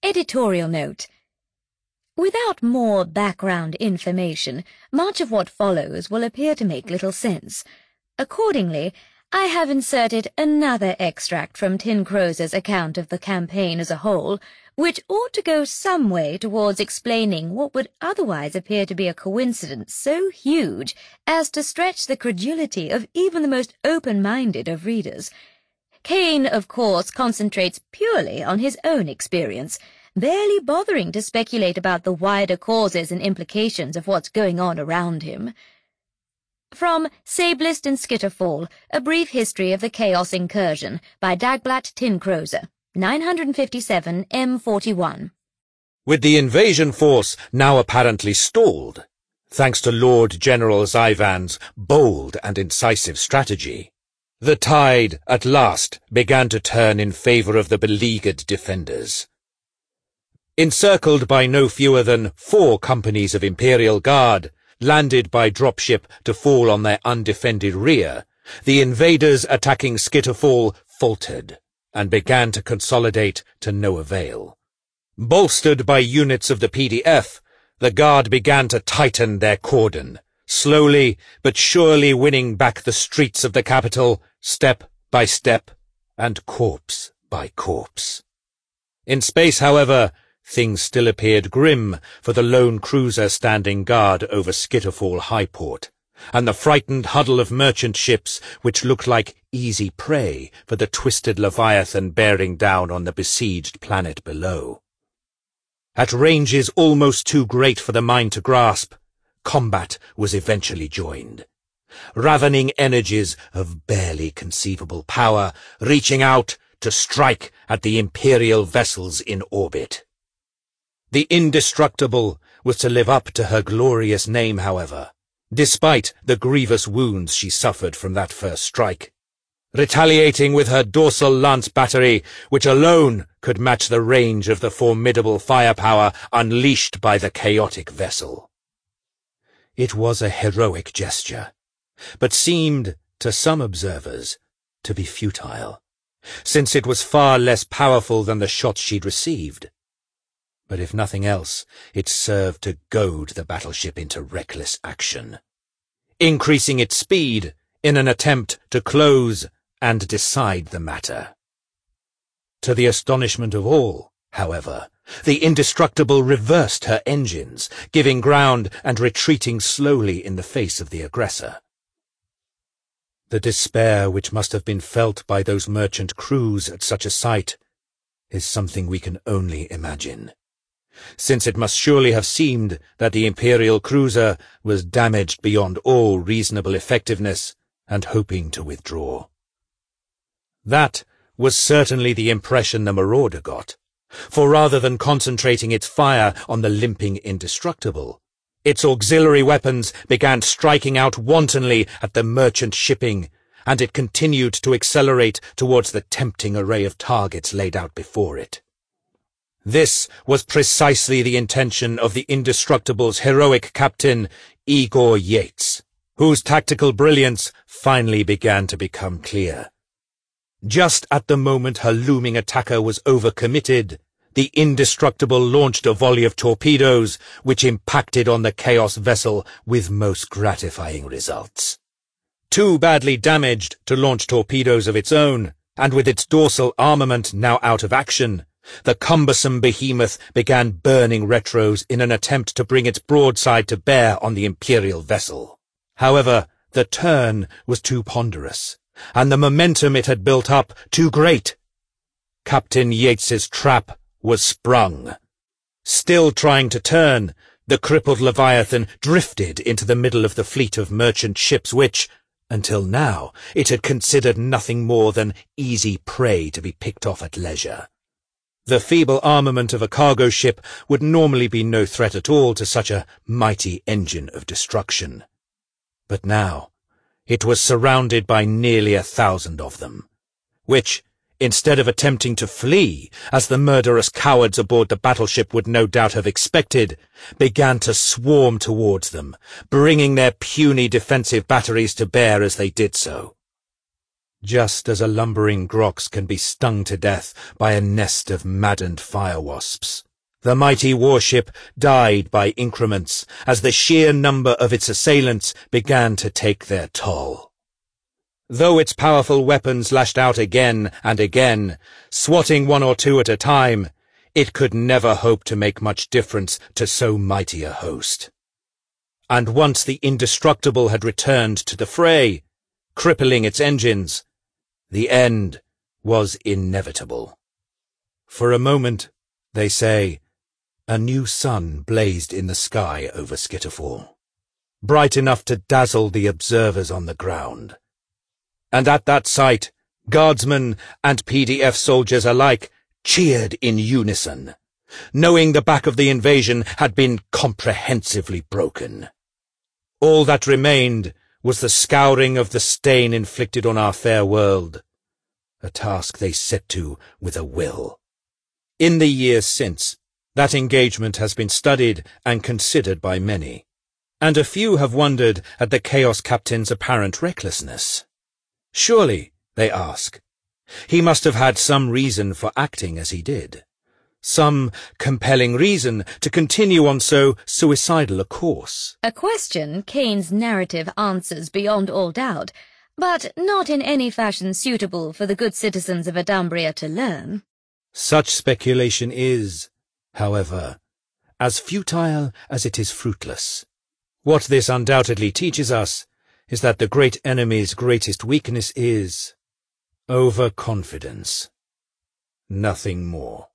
Editorial note. Without more background information, much of what follows will appear to make little sense. Accordingly, I have inserted another extract from Tin Crozer's account of the campaign as a whole, which ought to go some way towards explaining what would otherwise appear to be a coincidence so huge as to stretch the credulity of even the most open-minded of readers. Kane, of course, concentrates purely on his own experience, barely bothering to speculate about the wider causes and implications of what's going on around him. From Sablist and Skitterfall, A Brief History of the Chaos Incursion, by Dagblatt Tin Crozer, 957 M41. With the invasion force now apparently stalled, thanks to Lord General Zyvan's bold and incisive strategy, the tide at last began to turn in favor of the beleaguered defenders. Encircled by no fewer than 4 companies of Imperial Guard, landed by dropship to fall on their undefended rear, the invaders attacking Skitterfall faltered and began to consolidate to no avail. Bolstered by units of the PDF, the Guard began to tighten their cordon, slowly but surely winning back the streets of the capital, step by step and corpse by corpse. In space, however, things still appeared grim for the lone cruiser standing guard over Skitterfall Highport, and the frightened huddle of merchant ships which looked like easy prey for the twisted Leviathan bearing down on the besieged planet below. At ranges almost too great for the mind to grasp, combat was eventually joined. Ravening energies of barely conceivable power reaching out to strike at the Imperial vessels in orbit. The Indestructible was to live up to her glorious name, however, despite the grievous wounds she suffered from that first strike, retaliating with her dorsal lance battery, which alone could match the range of the formidable firepower unleashed by the chaotic vessel. It was a heroic gesture, but seemed, to some observers, to be futile, since it was far less powerful than the shots she'd received. But if nothing else, it served to goad the battleship into reckless action, increasing its speed in an attempt to close and decide the matter. To the astonishment of all, however, the Indestructible reversed her engines, giving ground and retreating slowly in the face of the aggressor. The despair which must have been felt by those merchant crews at such a sight is something we can only imagine, since it must surely have seemed that the Imperial cruiser was damaged beyond all reasonable effectiveness and hoping to withdraw. That was certainly the impression the Marauder got, for rather than concentrating its fire on the limping Indestructible, its auxiliary weapons began striking out wantonly at the merchant shipping, and it continued to accelerate towards the tempting array of targets laid out before it. This was precisely the intention of the Indestructible's heroic captain, Igor Yates, whose tactical brilliance finally began to become clear. Just at the moment her looming attacker was overcommitted, the Indestructible launched a volley of torpedoes which impacted on the Chaos vessel with most gratifying results. Too badly damaged to launch torpedoes of its own, and with its dorsal armament now out of action, the cumbersome behemoth began burning retros in an attempt to bring its broadside to bear on the Imperial vessel. However, the turn was too ponderous, and the momentum it had built up too great. Captain Yates's trap was sprung. Still trying to turn, the crippled Leviathan drifted into the middle of the fleet of merchant ships which, until now, it had considered nothing more than easy prey to be picked off at leisure. The feeble armament of a cargo ship would normally be no threat at all to such a mighty engine of destruction. But now, it was surrounded by nearly 1,000 of them, which, instead of attempting to flee, as the murderous cowards aboard the battleship would no doubt have expected, began to swarm towards them, bringing their puny defensive batteries to bear as they did so. just as a lumbering grox can be stung to death by a nest of maddened fire-wasps. The mighty warship died by increments as the sheer number of its assailants began to take their toll. Though its powerful weapons lashed out again and again, swatting one or two at a time, it could never hope to make much difference to so mighty a host. And once the Indestructible had returned to the fray, crippling its engines, the end was inevitable. For a moment, they say, a new sun blazed in the sky over Skitterfall, bright enough to dazzle the observers on the ground. And at that sight, guardsmen and PDF soldiers alike cheered in unison, knowing the back of the invasion had been comprehensively broken. All that remained was the scouring of the stain inflicted on our fair world, a task they set to with a will. In the years since, that engagement has been studied and considered by many, and a few have wondered at the Chaos Captain's apparent recklessness. Surely, they ask, he must have had some reason for acting as he did, some compelling reason to continue on so suicidal a course. A question Kane's narrative answers beyond all doubt, but not in any fashion suitable for the good citizens of Adumbria to learn. Such speculation is, however, as futile as it is fruitless. What this undoubtedly teaches us is that the great enemy's greatest weakness is overconfidence. Nothing more.